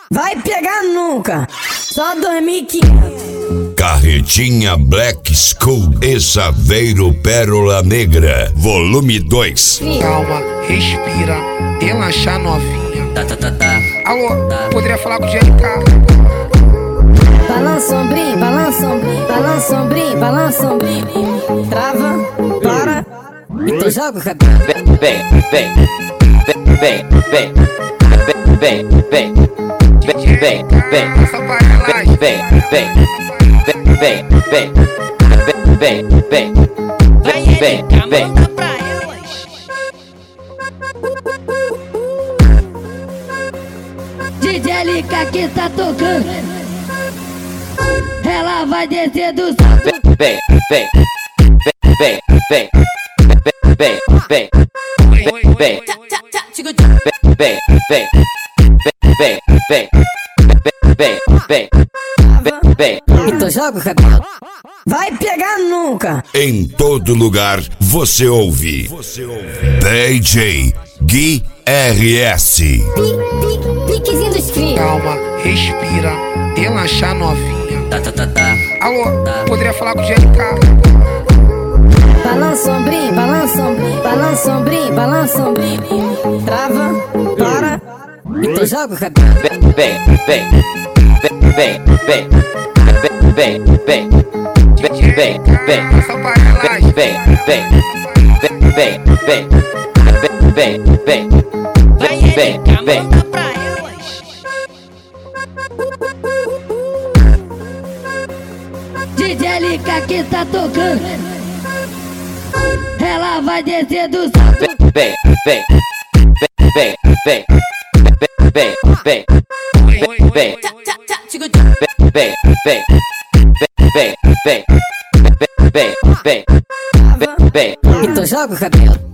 Vai pegar nunca, só 2.500. Carretinha Black School e Saveiro Pérola Negra, volume 2. Calma, respira, relaxa novinha. Alô, poderia falar com o GLK? Balança ombrinho, balança ombrinho, balança ombrinho, balança ombrinho. Trava, para, e tu joga o cabelo. Vem, vem, vem, vem, vem, vem, vem, vem, vem, Essa paradagem. vem, vem, vem, vem, vem, vem, vem, vem. DJ LK que tá tocando, ela vai descer do salto. Vem, vem, vem, vem, vem, vem, vem, vem, vem, vem, vem, vem, vem, vem. E tu joga o cabelo. Vai pegar nunca. Em todo lugar você ouve DJ Gui RS. Piquezinho dos crios. Calma, respira, relaxa novinha. Alô, poderia falar com o GLK? Balança ombrinho, balança ombrinho, balança ombrinho, balança ombrinho. Trava, para, e tu joga o cabelo. Vem, vem, vem, vem, vem, vem, vem, vem, Essa paradagem. vem, vem, vem, vem, vem, vem, vem, vem. DJ LK que tá tocando, ela vai descer do salto. Vem, vem, vem, vem, vem, vem, vem, vem, vem, vem, vem, vem, vem, vem, vem, vem, E tu joga o cabelo.